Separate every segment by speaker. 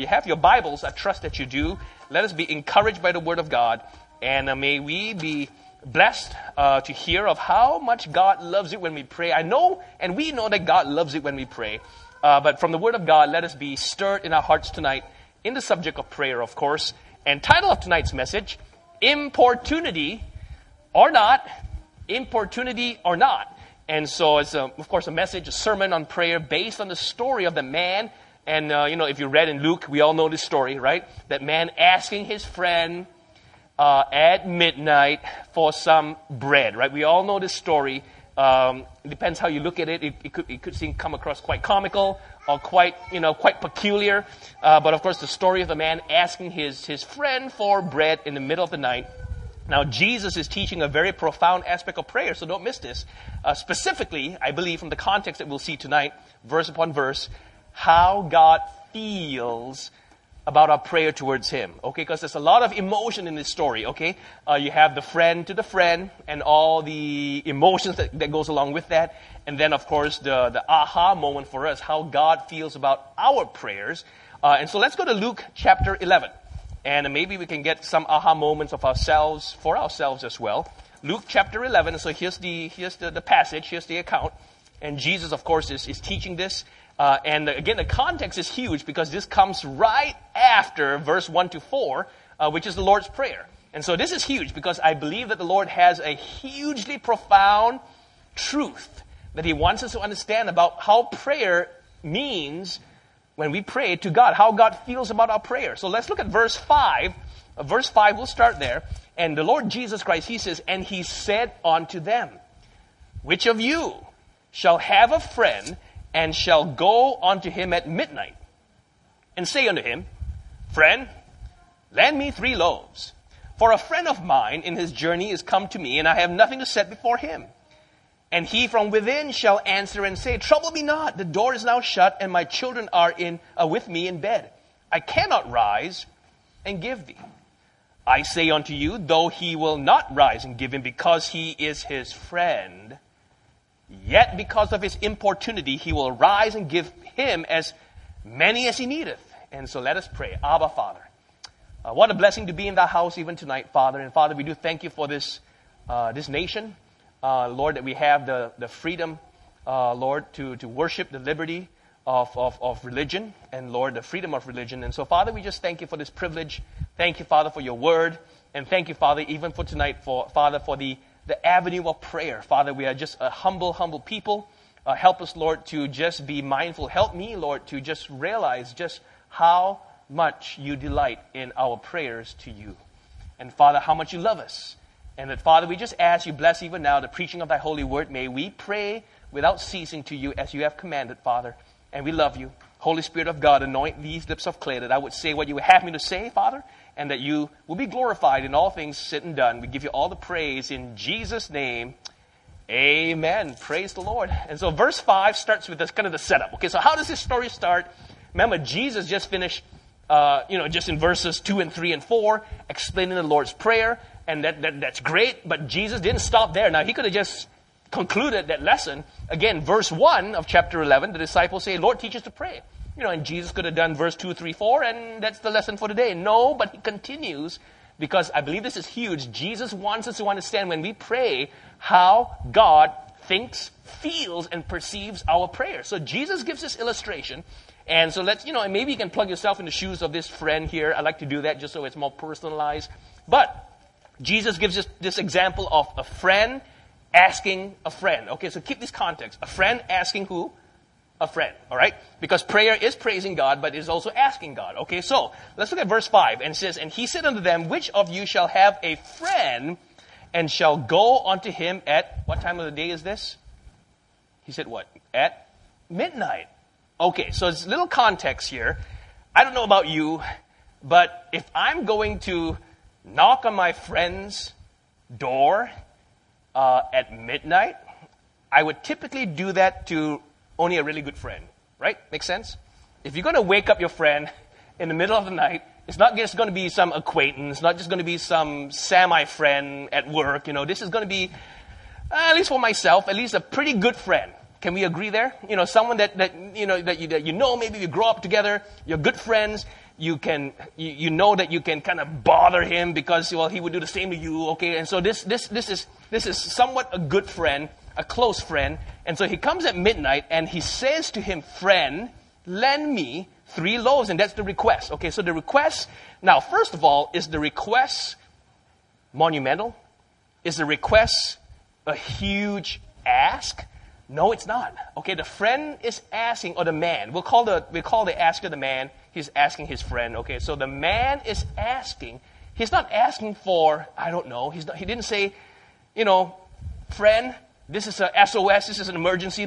Speaker 1: you have your Bibles, I trust that you do. Let us be encouraged by the Word of God. And may we be blessed to hear of how much God loves it when we pray. I know, and we know that God loves it when we pray. But from the Word of God, let us be stirred in our hearts tonight in the subject of prayer, of course. And title of tonight's message, Importunity or Not. Importunity or Not. And so it's, of course, a message, a sermon on prayer based on the story of the man. And, if you read in Luke, we all know this story, right? That man asking his friend at midnight for some bread, right? We all know this story. It depends how you look at it. It could come across quite comical or quite peculiar. But, of course, the story of the man asking his friend for bread in the middle of the night. Now, Jesus is teaching a very profound aspect of prayer, so don't miss this. Specifically, I believe, from the context that we'll see tonight, verse upon verse, how God feels about our prayer towards Him. Okay, because there's a lot of emotion in this story, okay? You have the friend to the friend and all the emotions that goes along with that. And then, of course, the aha moment for us, how God feels about our prayers. And so let's go to Luke chapter 11. And maybe we can get some aha moments of ourselves, for ourselves as well. Luke chapter 11, so here's the passage, here's the account. And Jesus, of course, is teaching this. And again, the context is huge because this comes right after verse 1 to 4, which is the Lord's Prayer. And so this is huge because I believe that the Lord has a hugely profound truth that He wants us to understand about how prayer means when we pray to God, how God feels about our prayer. So let's look at verse 5. Verse 5, we'll start there. And the Lord Jesus Christ, He says, and He said unto them, which of you shall have a friend and shall go unto him at midnight and say unto him, Friend, lend me 3 loaves. For a friend of mine in his journey is come to me, and I have nothing to set before him. And he from within shall answer and say, Trouble me not, the door is now shut, and my children are with me in bed. I cannot rise and give thee. I say unto you, though he will not rise and give him because he is his friend, yet because of his importunity he will rise and give him as many as he needeth. And so let us pray. Abba, Father, what a blessing to be in thy house even tonight, Father. And Father, we do thank you for this nation. Lord, that we have the freedom, Lord, to worship, the liberty of religion, and Lord, the freedom of religion. And so, Father, we just thank you for this privilege. Thank you, Father, for your word. And thank you, Father, even for tonight, Father, for the avenue of prayer. Father, we are just a humble people. Help us, Lord, to just be mindful. Help me, Lord, to just realize just how much you delight in our prayers to you. And Father, how much you love us. And that, Father, we just ask you, bless even now the preaching of thy holy word. May we pray without ceasing to you as you have commanded, Father. And we love you. Holy Spirit of God, anoint these lips of clay that I would say what you would have me to say, Father, and that you will be glorified in all things said and done. We give you all the praise in Jesus' name. Amen. Praise the Lord. And so verse 5 starts with this kind of the setup. Okay, so how does this story start? Remember, Jesus just finished, just in verses 2 and 3 and 4, explaining the Lord's Prayer. And that's great, but Jesus didn't stop there. Now, He could have just concluded that lesson. Again, verse 1 of chapter 11, the disciples say, Lord, teach us to pray. And Jesus could have done verse 2, 3, 4, and that's the lesson for today. No, but He continues, because I believe this is huge. Jesus wants us to understand when we pray how God thinks, feels, and perceives our prayer. So Jesus gives this illustration. And so let's, and maybe you can plug yourself in the shoes of this friend here. I like to do that just so it's more personalized. But Jesus gives us this example of a friend asking a friend. Okay, so keep this context. A friend asking who? A friend, all right? Because prayer is praising God, but it is also asking God. Okay, so let's look at verse 5. And it says, And he said unto them, Which of you shall have a friend and shall go unto him at, what time of the day is this? He said what? At midnight. Okay, so it's a little context here. I don't know about you, but if I'm going to knock on my friend's door at midnight, I would typically do that to only a really good friend, right? Makes sense? If you're going to wake up your friend in the middle of the night, it's not just going to be some acquaintance, not just going to be some semi-friend at work. This is going to be, at least for myself, at least a pretty good friend. Can we agree there? Someone that maybe you grow up together, you're good friends, you know that you can kind of bother him because, well, he would do the same to you, okay? And so this is somewhat a good friend, a close friend. And so he comes at midnight and he says to him, friend, lend me 3 loaves. And that's the request. Okay, so the request, now, first of all, is the request monumental? Is the request a huge ask? No, it's not. Okay, the friend is asking, or the man, we'll call the asker the man. He's asking his friend. Okay, so the man is asking. He's not asking for, I don't know. He didn't say, friend, this is a SOS. This is an emergency.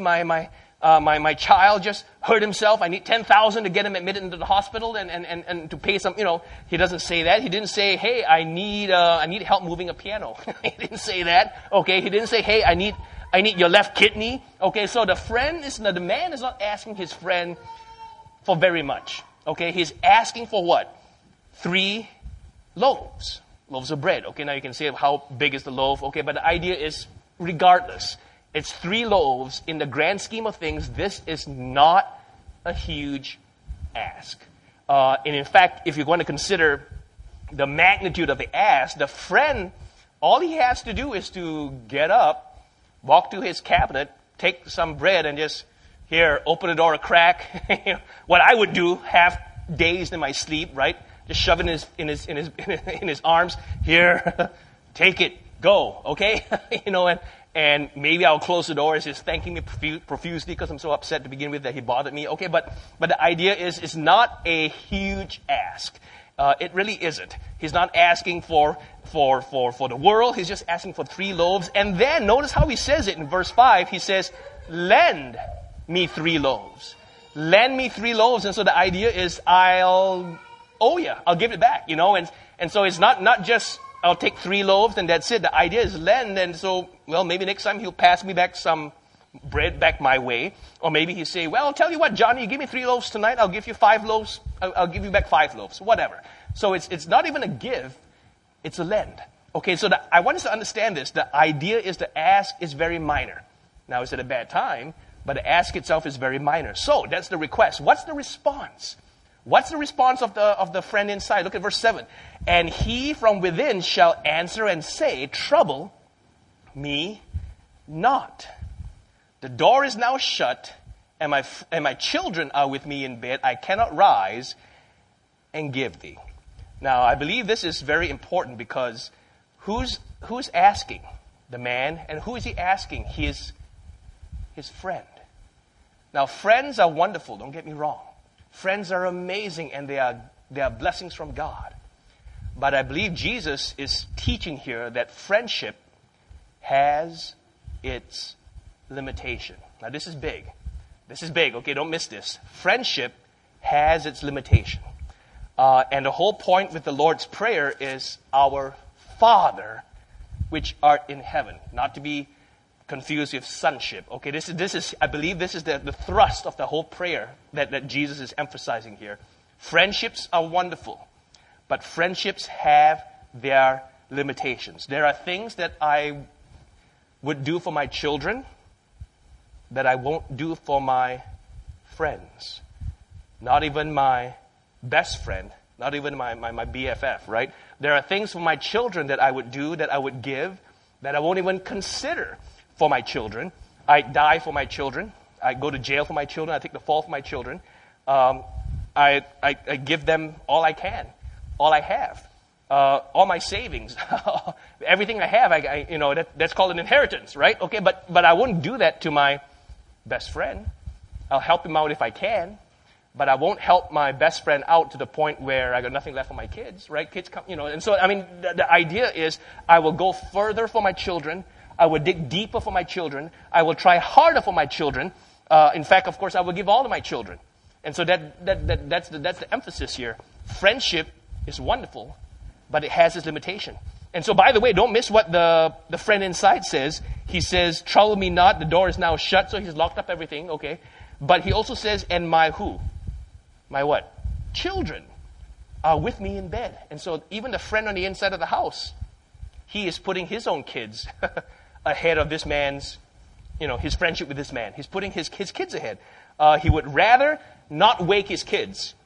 Speaker 1: My child just hurt himself. I need $10,000 to get him admitted into the hospital and to pay some. He doesn't say that. He didn't say, hey, I need help moving a piano. He didn't say that. Okay, he didn't say, hey, I need your left kidney. Okay, so the man is not asking his friend for very much. Okay, he's asking for what? 3 loaves of bread. Okay, now you can see how big is the loaf. Okay, but the idea is, regardless, it's 3 loaves. In the grand scheme of things, this is not a huge ask. And in fact, if you're going to consider the magnitude of the ask, the friend, all he has to do is to get up, walk to his cabinet, take some bread, and just, here, open the door a crack. What I would do, half dazed in my sleep, right? Just shove it in his arms. Here, take it, go, okay? And maybe I'll close the door. He's just thanking me profusely because I'm so upset to begin with that he bothered me. Okay, but the idea is, it's not a huge ask. It really isn't. He's not asking for the world. He's just asking for 3 loaves. And then notice how he says it in verse 5. He says, lend me 3 loaves. Lend me 3 loaves. And so the idea is, I'll owe you. I'll give it back, And so it's not just, I'll take 3 loaves and that's it. The idea is lend. And so, well, maybe next time he'll pass me back some bread back my way. Or maybe he'll say, well, I'll tell you what, Johnny, you give me 3 loaves tonight. I'll give you 5 loaves. I'll give you back 5 loaves. Whatever. So it's not even a give. It's a lend. Okay, so I want us to understand this. The idea is the ask is very minor. Now, is it a bad time? But the ask itself is very minor. So that's the request. What's the response? What's the response of the friend inside? Look at verse 7. And he from within shall answer and say, trouble me not. The door is now shut, and my children are with me in bed. I cannot rise and give thee. Now, I believe this is very important because who's asking? The man. And who is he asking? His friend. Now, friends are wonderful, don't get me wrong. Friends are amazing and they are blessings from God. But I believe Jesus is teaching here that friendship has its limitation. Now, this is big. This is big, okay? Don't miss this. Friendship has its limitation. And the whole point with the Lord's Prayer is our Father, which art in heaven. Not to be confused with sonship. Okay, this is I believe this is the thrust of the whole prayer that Jesus is emphasizing here. Friendships are wonderful, but friendships have their limitations. There are things that I would do for my children that I won't do for my friends. Not even my best friend, not even my BFF, right? There are things for my children that I would do, that I would give, that I won't even consider for my children. I die for my children. I go to jail for my children. I take the fall for my children. I give them all I can, all I have, all my savings, everything I have. That's called an inheritance, right? Okay, but I wouldn't do that to my best friend. I'll help him out if I can, but I won't help my best friend out to the point where I got nothing left for my kids, right? Kids come, and so, the idea is I will go further for my children. I will dig deeper for my children. I will try harder for my children. In fact, of course, I will give all to my children. And so that's the emphasis here. Friendship is wonderful, but it has its limitation. And so, by the way, don't miss what the friend inside says. He says, trouble me not, the door is now shut, so he's locked up everything, okay. But he also says, and my who? My what? Children are with me in bed. And so even the friend on the inside of the house, he is putting his own kids ahead of this man's, his friendship with this man. He's putting his kids ahead. He would rather not wake his kids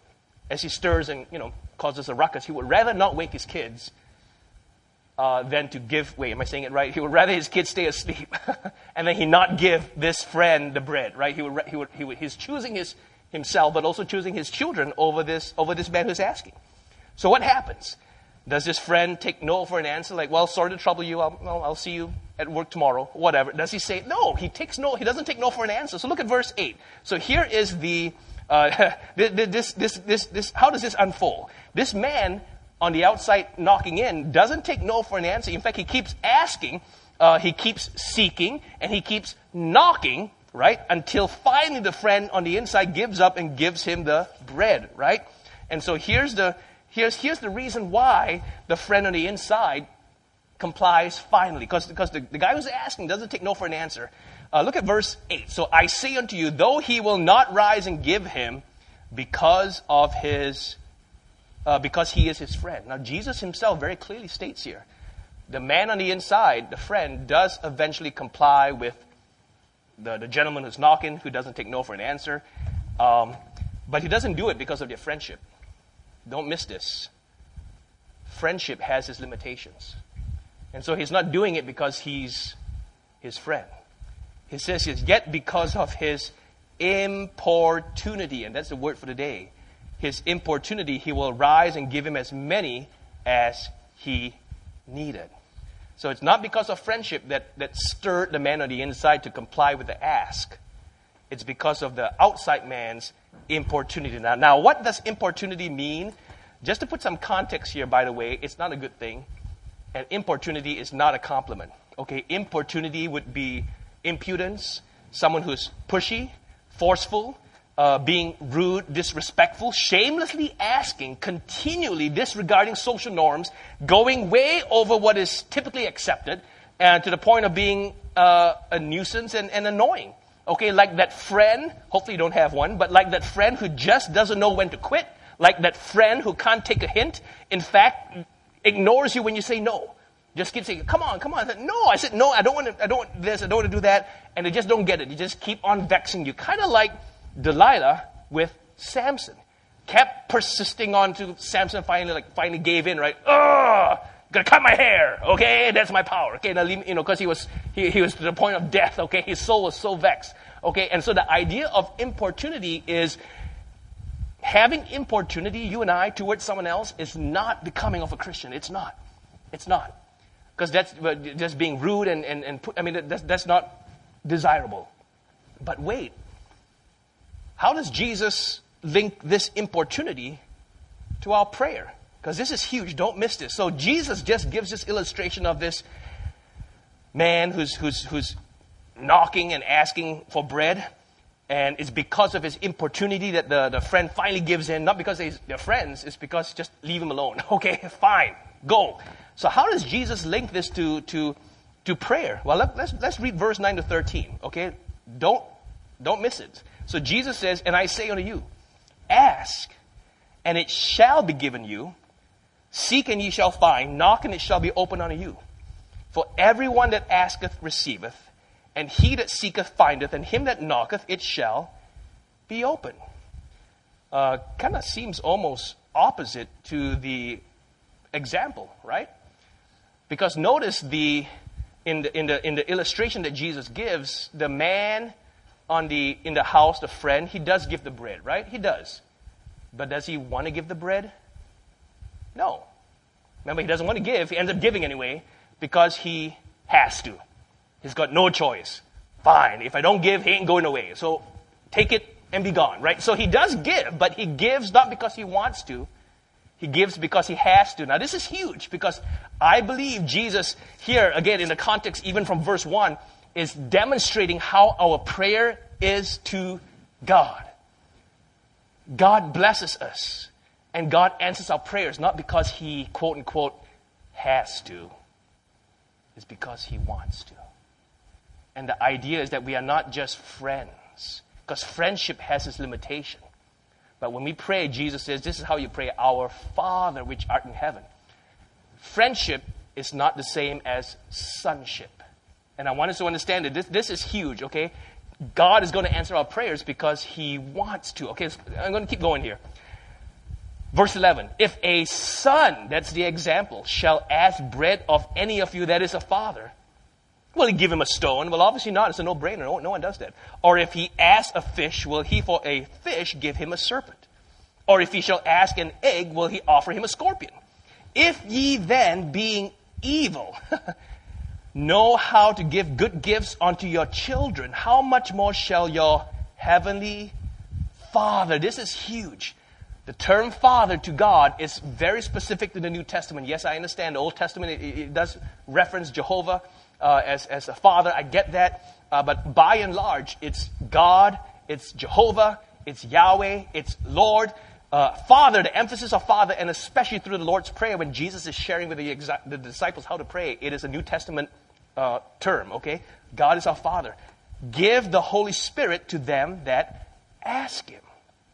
Speaker 1: as he stirs and, causes a ruckus, he would rather not wake his kids than to give, wait, am I saying it right? He would rather his kids stay asleep and then he not give this friend the bread, right? He's choosing himself, but also choosing his children over this man who's asking. So what happens? Does this friend take no for an answer? Like, well, sorry to trouble you. I'll see you at work tomorrow. Whatever. Does he say no? He doesn't take no for an answer. So look at verse 8. So here is how does this unfold? This man on the outside knocking in doesn't take no for an answer. In fact, he keeps asking, he keeps seeking, and he keeps knocking, right? Until finally the friend on the inside gives up and gives him the bread, right? And so here's the reason why the friend on the inside complies finally. Because the guy who's asking doesn't take no for an answer. Look at verse 8. So I say unto you, though he will not rise and give him because he is his friend. Now Jesus himself very clearly states here, the man on the inside, the friend, does eventually comply with the gentleman who's knocking, who doesn't take no for an answer. But he doesn't do it because of their friendship. Don't miss this. Friendship has its limitations. And so he's not doing it because he's his friend. He says it's yet because of his importunity, and that's the word for the day. His importunity, he will rise and give him as many as he needed. So it's not because of friendship that stirred the man on the inside to comply with the ask. It's because of the outside man's importunity. Now, what does importunity mean? Just to put some context here, by the way, it's not a good thing. And importunity is not a compliment. Okay, importunity would be impudence, someone who's pushy, forceful, being rude, disrespectful, shamelessly asking, continually disregarding social norms, going way over what is typically accepted, and to the point of being a nuisance and annoying. Okay, like that friend, hopefully you don't have one, but like that friend who just doesn't know when to quit, like that friend who can't take a hint, in fact, ignores you when you say no. Just keep saying, come on. I said, no, I don't want this, I don't want to do that, and they just don't get it. You just keep on vexing you. Kind of like Delilah with Samson. Kept persisting on to Samson finally gave in, right? Gonna cut my hair, okay? That's my power, okay? Now, because he was to the point of death, okay? His soul was so vexed, okay? And so the idea of importunity is having importunity, you and I, towards someone else is not becoming of a Christian. It's not. Because that's just being rude that's not desirable. But wait, how does Jesus link this importunity to our prayer? Because this is huge. Don't miss this. So Jesus just gives this illustration of this man who's knocking and asking for bread. And it's because of his importunity that the friend finally gives in. Not because they're friends. It's because just leave him alone. Okay, fine. Go. So how does Jesus link this to prayer? Well, let's read verse 9 to 13. Okay? Don't miss it. So Jesus says, and I say unto you, ask, and it shall be given you. Seek, and ye shall find. Knock, and it shall be opened unto you. For everyone that asketh receiveth, and he that seeketh findeth, and him that knocketh it shall be opened. Kind of seems almost opposite to the example, right? Because notice in the illustration that Jesus gives, the man in the house, the friend, he does give the bread, right? He does. But does he want to give the bread? No. Remember, he doesn't want to give. He ends up giving anyway because he has to. He's got no choice. Fine. If I don't give, he ain't going away. So take it and be gone, right? So he does give, but he gives not because he wants to. He gives because he has to. Now, this is huge because I believe Jesus here, again, in the context, even from verse 1, is demonstrating how our prayer is to God. God blesses us. And God answers our prayers not because he, quote unquote, has to. It's because he wants to. And the idea is that we are not just friends. Because friendship has its limitation. But when we pray, Jesus says, this is how you pray, our Father which art in heaven. Friendship is not the same as sonship. And I want us to understand that this is huge, okay? God is going to answer our prayers because he wants to. Okay, I'm going to keep going here. Verse 11, if a son, that's the example, shall ask bread of any of you that is a father, will he give him a stone? Well, obviously not. It's a no-brainer. No one does that. Or if he asks a fish, will he for a fish give him a serpent? Or if he shall ask an egg, will he offer him a scorpion? If ye then, being evil, know how to give good gifts unto your children, how much more shall your heavenly Father? This is huge. The term Father to God is very specific to the New Testament. Yes, I understand the Old Testament, it does reference Jehovah as a Father. I get that. But by and large, it's God, it's Jehovah, it's Yahweh, it's Lord. Father, the emphasis of Father, and especially through the Lord's Prayer, when Jesus is sharing with the disciples how to pray, it is a New Testament term, okay? God is our Father. Give the Holy Spirit to them that ask Him.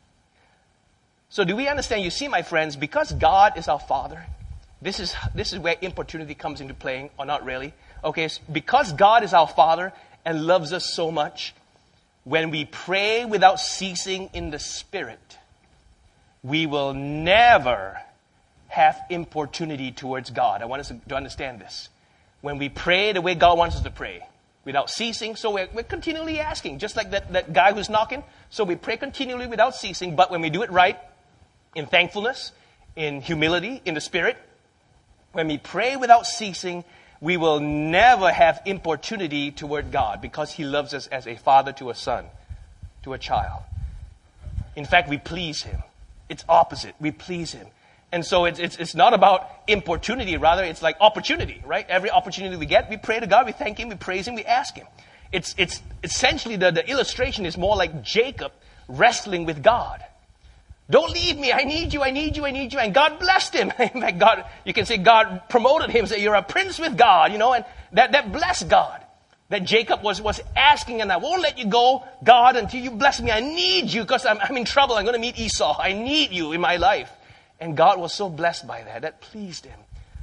Speaker 1: So do we understand? You see, my friends, because God is our Father, this is where importunity comes into play, or not really. Okay, so because God is our Father and loves us so much, when we pray without ceasing in the Spirit, we will never have importunity towards God. I want us to understand this. When we pray the way God wants us to pray, without ceasing, so we're continually asking, just like that guy who's knocking. So we pray continually without ceasing, but when we do it right, in thankfulness, in humility, in the Spirit, when we pray without ceasing, we will never have importunity toward God because He loves us as a father to a son, to a child. In fact, we please Him. It's opposite. We please Him. And so it's not about importunity. Rather, it's like opportunity, right? Every opportunity we get, we pray to God, we thank Him, we praise Him, we ask Him. It's essentially the illustration is more like Jacob wrestling with God. Don't leave me. I need you. I need you. I need you. And God blessed him. In fact, God, you can say God promoted him. Say you're a prince with God, and that blessed God. That Jacob was asking, and I won't let you go, God, until you bless me. I need you because I'm in trouble. I'm going to meet Esau. I need you in my life. And God was so blessed by that. That pleased Him.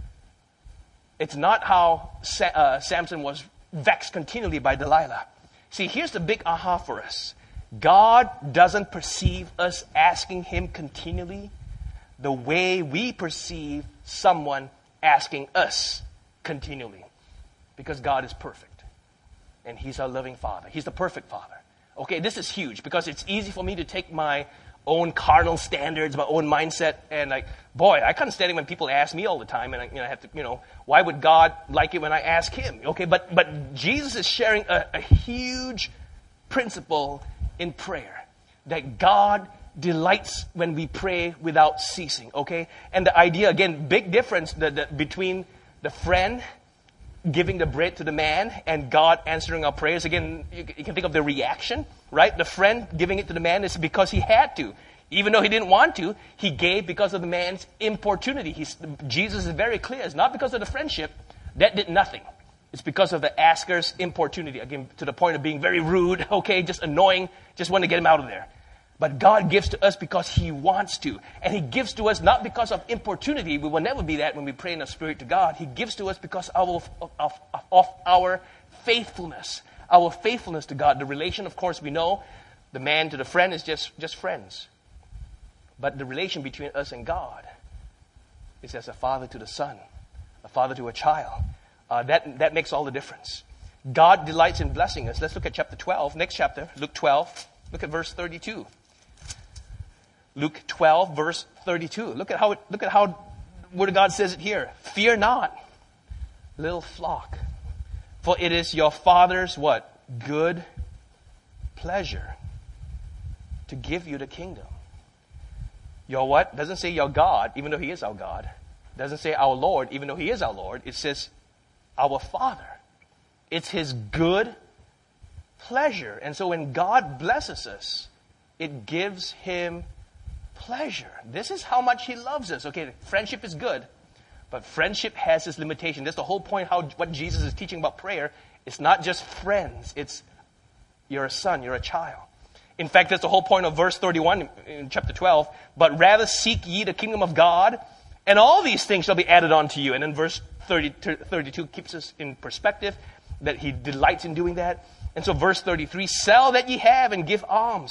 Speaker 1: It's not how Samson was vexed continually by Delilah. See, here's the big aha for us. God doesn't perceive us asking Him continually the way we perceive someone asking us continually. Because God is perfect. And He's our loving Father. He's the perfect Father. Okay, this is huge because it's easy for me to take my own carnal standards, my own mindset, and I can't stand it when people ask me all the time, and I have to, why would God like it when I ask Him? Okay, but Jesus is sharing a huge principle in prayer, that God delights when we pray without ceasing, okay? And the idea, again, big difference between the friend giving the bread to the man and God answering our prayers. Again, you can think of the reaction, right? The friend giving it to the man is because he had to. Even though he didn't want to, he gave because of the man's importunity. Jesus is very clear. It's not because of the friendship. That did nothing. It's because of the asker's importunity. Again, to the point of being very rude, okay, just annoying, just want to get him out of there. But God gives to us because He wants to. And He gives to us not because of importunity. We will never be that when we pray in the Spirit to God. He gives to us because of our faithfulness. Our faithfulness to God. The relation, of course, we know, the man to the friend is just friends. But the relation between us and God is as a father to the son, a father to a child. That makes all the difference. God delights in blessing us. Let's look at chapter 12. Next chapter, Luke 12. Look at verse 32. Luke 12, verse 32. Look at how the Word of God says it here. Fear not, little flock, for it is your Father's what? Good pleasure to give you the kingdom. Your what? Doesn't say your God, even though He is our God. Doesn't say our Lord, even though He is our Lord. It says our Father. It's His good pleasure. And so when God blesses us, it gives Him pleasure. This is how much He loves us. Okay, friendship is good, but friendship has its limitation. That's the whole point what Jesus is teaching about prayer. It's not just friends. It's you're a son, you're a child. In fact, that's the whole point of verse 31 in chapter 12. But rather seek ye the kingdom of God, and all these things shall be added unto you. And then verse 32 keeps us in perspective that He delights in doing that. And so verse 33, sell that ye have and give alms.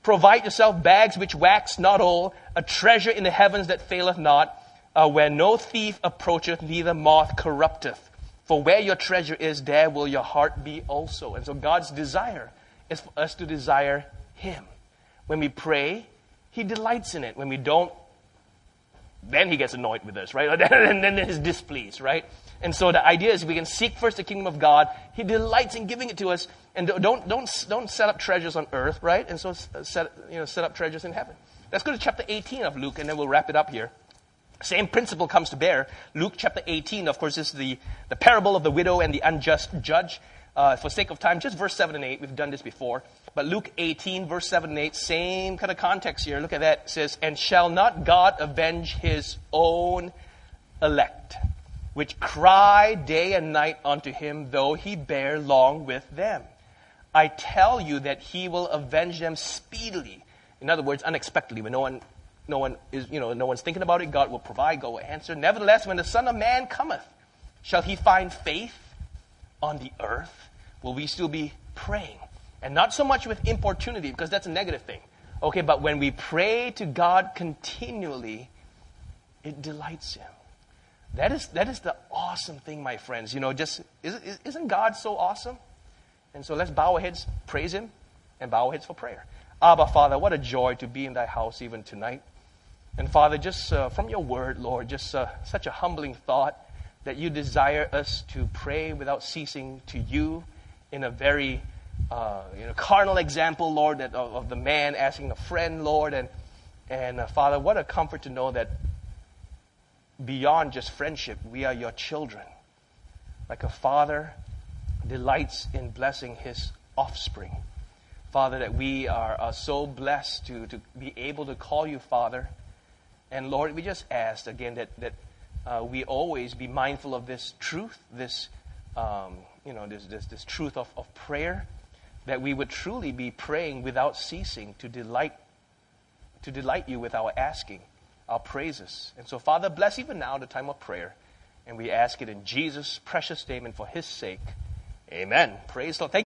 Speaker 1: Provide yourself bags which wax not old, a treasure in the heavens that faileth not, where no thief approacheth, neither moth corrupteth. For where your treasure is, there will your heart be also. And so God's desire is for us to desire Him. When we pray, He delights in it. When we don't, then He gets annoyed with us, right? And then He's displeased, right? And so the idea is we can seek first the kingdom of God. He delights in giving it to us. And don't set up treasures on earth, right? And so set up treasures in heaven. Let's go to chapter 18 of Luke, and then we'll wrap it up here. Same principle comes to bear. Luke chapter 18, of course, is the parable of the widow and the unjust judge. For sake of time, just verse 7 and 8. We've done this before. But Luke 18, verse 7 and 8, same kind of context here. Look at that. It says, and shall not God avenge His own elect, which cry day and night unto Him, though He bear long with them? I tell you that He will avenge them speedily. In other words, unexpectedly, when no one's thinking about it, God will provide, God will answer. Nevertheless, when the Son of Man cometh, shall He find faith on the earth? Will we still be praying? And not so much with importunity, because that's a negative thing. Okay, but when we pray to God continually, it delights Him. That is the awesome thing, my friends. Isn't God so awesome? And so let's bow our heads, praise Him, and bow our heads for prayer. Abba, Father, what a joy to be in Thy house even tonight. And Father, just from Your word, Lord, just such a humbling thought that You desire us to pray without ceasing to You in a very carnal example, Lord, of the man asking a friend, Lord. And Father, what a comfort to know that beyond just friendship, we are Your children. Like a father delights in blessing his offspring. Father, that we are so blessed to be able to call You Father. And Lord, we just ask again that we always be mindful of this truth, this truth of prayer, that we would truly be praying without ceasing to delight You with our asking, our praises. And so, Father, bless even now the time of prayer. And we ask it in Jesus' precious name and for His sake. Amen. Praise the Lord. Thank